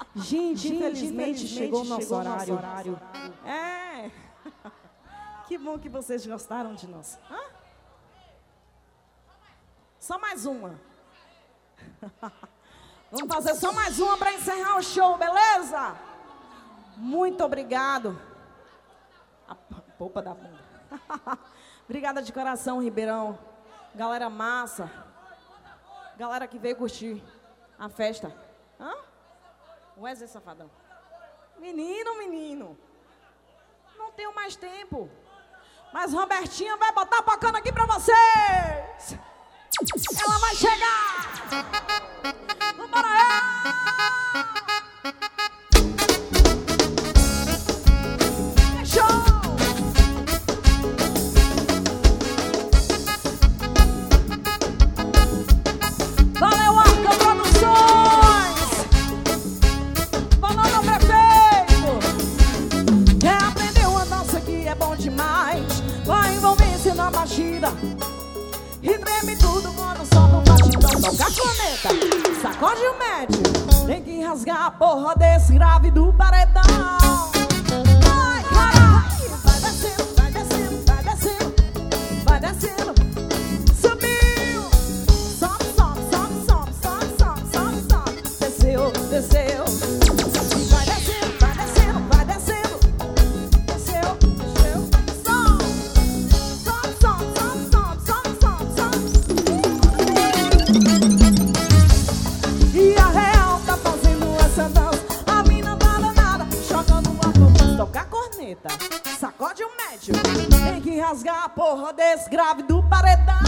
Gente, infelizmente chegou o nosso horário. É. Que bom que vocês gostaram de nós. Hã? Só mais uma. Vamos fazer só mais uma para encerrar o show, beleza? Muito obrigado. A polpa da bunda. Obrigada de coração, Ribeirão. Galera massa. Galera que veio curtir a festa. Hã? Wesley Safadão. Menino. Não tenho mais tempo. Mas Robertinha vai botar bacana aqui pra vocês. Ela vai chegar. Vambora aí. E treme tudo quando solta um batidão. Toca a corneta, sacode o médio. Tem que rasgar a porra desse grave do paredão. Ai, caralho. Vai descendo, vai descendo, vai descendo. Vai descendo. Subiu. Sobe, sobe, sobe, sobe, sobe, sobe, sobe, sobe. Desceu, desceu. E vai descendo, vai descendo, vai descendo. Desceu, desceu. Sacode o médio. Tem que rasgar a porra desse grave do paredão.